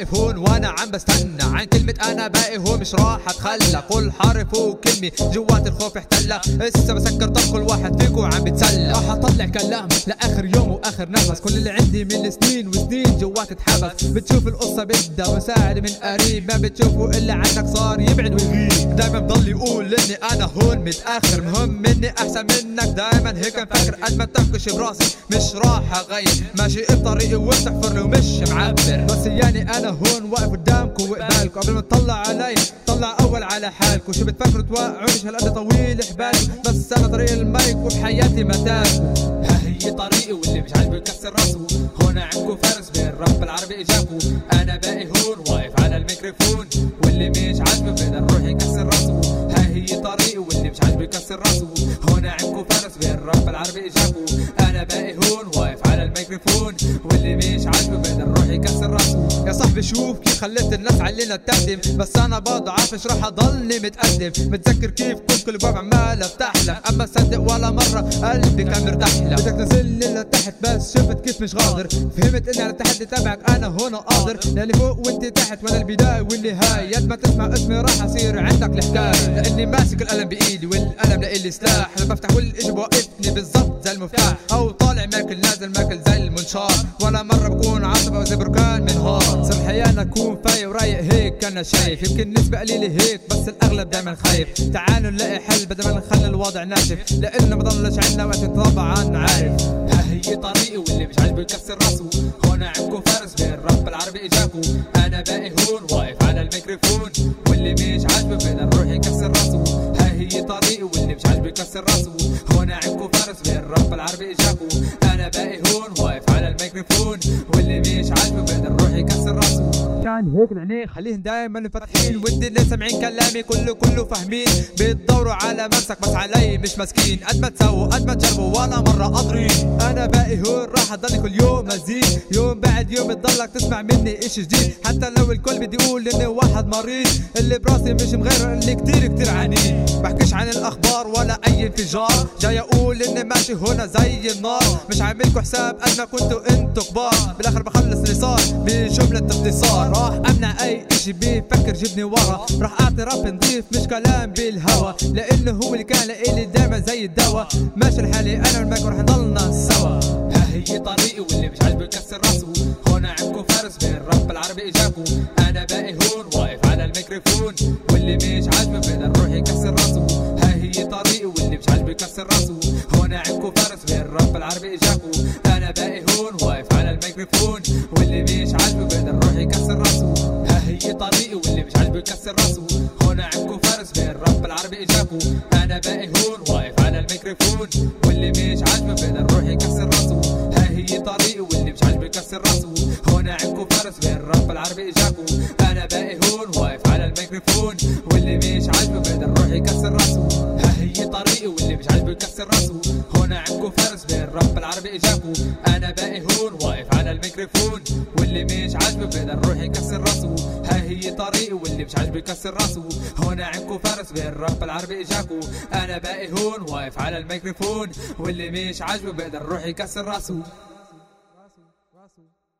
واقف هون وانا عم بستنى عن كلمة انا باقي هون مش راح اتخلى. كل حرف وكلمة جوات الخوف احتلى. لسه بسكر طب كل واحد فيكو عم بتسلى. راح اطلع كلام لاخر يوم واخر نفس. كل اللي عندي من سنين وسنين جوات اتحبس. بتشوف القصة بدها مساعد من قريب، ما بتشوفه الا عنك صار يبعد ويغيب. دايما بضل يقول اني انا هون متاخر، مهم مني احسن منك دايما هيك مفكر. قد ما تنكش براسي مش راح اغير، ماشي بطريقي وبتحفرني ومش معبر. بس يعني انا هون واقف قدامكم وقبالكم، قبل ما تطلع علي طلع اول على حالكم. شو بتفكروا توقعوا مش هالقد طويل حبالكم، بس انا طريق المايك وبحياتي متاكم. ها هي طريقي واللي مش عاجبه يكسر راسه. هون عندكم فارس بالراب العربي اجاكم. انا باقي هون واقف على الميكروفون، واللي مش عاجبه بقدر يروح يكسر راسه. ها هي طريقي واللي مش عاجبه يكسر راسه. هون عندكم فارس بالراب العربي اجاكم. انا باقي هون واقف على الميكروفون، واللي مش عاجبه بقدر يروح يكسر راسه. يا صاحبي شوف كيف خليت الناس علينا تقدم، بس انا بضعف مش راح اضلني متقدم. متذكر كيف كنت كل باب عمال افتحلك، اما صدق ولا مره قلبي كان مرتاح لك. بدك تنزلني لتحت بس شفت كيف مش غادر. فهمت اني على التحدي تبعك انا هون قادر، لاني فوق وانت تحت وانا البدايه والنهايه. قد ما تسمع اسمي راح اصير عندك الحكايه، لاني ماسك القلم بايدي والقلم لإلي سلاح. لما بفتح كل اشي بوقفني بالضبط زي المفتاح، او طالع ماكل نازل ماكل زي المنشار. ولا مره بكون عاصفه او زي بركان منهار. صار الحياه اكون فايق ورايق هيك انا شايف. يمكن نسبه قليله هيك بس الاغلب دايما خايف. تعالوا نلاقي حل بدل ما نخلي الوضع ناشف، لانه ما ضلش عنا وقت طبعا عارف. ها هي طريقي واللي مش عاجبه يكسر راسه. هون عندكم فارس بالراب العربي اجاكم. انا باقي هون واقف على الميكروفون، واللي مش عاجبه بقدر يروح يكسر راسه. ها هي طريقي واللي مش عاجبه يكسر راسه. هون عندكم فارس بالراب العربي اجاكم. انا باقي هون واقف على الميكروفون، واللي مش عاجبه بقدر يروح يكسر راسه. كان هيك العينين خليهم دايما فاتحين، ودي اللي سامعين كلامي كله فاهمين. بتدوروا على مسك بس علي مش مسكين. قد ما تسووا قد ما تجربوا ولا مره قادرين. انا باقي هون راح اضلني كل يوم ازيد، يوم بعد يوم بتضلك تسمع مني اشي جديد. حتى لو الكل بدي يقول اني واحد مريض، اللي براسي مش مغيره اللي كتير عنيد. بحكيش عن الاخبار ولا اي انفجار، جاي اقول اني ماشي هنا زي النار. مش عاملكوا حساب قد ما كنتوا انتوا كبار. بالاخر بخلص اللي صار بجمله اختصار. راح امنع اي اشي بيفكر جبني ورا. راح اعطي راب نضيف مش كلام بالهوا، لانه هو اللي كان لإلي دايما زي الدواء. ماشي لحالي انا والمايك ورح نضلنا سوا. ها هي طريقي واللي مش عاجبه يكسر راسه. هون عندكم فارس بالراب العربي اجاكم. انا باقي هون واقف على الميكروفون، واللي مش عاجبه بقدر يروح يكسر راسه. ها هي طريقي واللي مش عاجبه يكسر راسه. هون عندكم فارس بالراب العربي اجاكم. انا باقي هون واقف على الميكروفون، واللي مش عاجبه بقدر يروح يكسر راسه. ها هي طريقي واللي مش عاجبه يكسر راسه. هون عندكم فارس بالراب العربي اجاكم. انا باقي هون واقف على الميكروفون، واللي مش عاجبه بقدر يروح يكسر راسه. ها هي طريقي واللي مش عاجبه يكسر راسه. هون عندكم فارس بالراب العربي اجاكم. انا باقي هون واقف على الميكروفون، واللي مش عاجبه بقدر يروح يكسر راسه. ها هي طريقي واللي مش عاجبه يكسر راسه. هون عندكم فارس بالراب العربي اجاكم. انا باقي هون واقف على الميكروفون، واللي مش عاجبه بقدر يروح يكسر راسه. ها هي طريقي واللي مش عاجبه يكسر راسه. هون عندكم فارس بالراب العربي اجاكم. انا باقي هون واقف على الميكروفون، واللي مش عاجبه بقدر يروح يكسر راسه.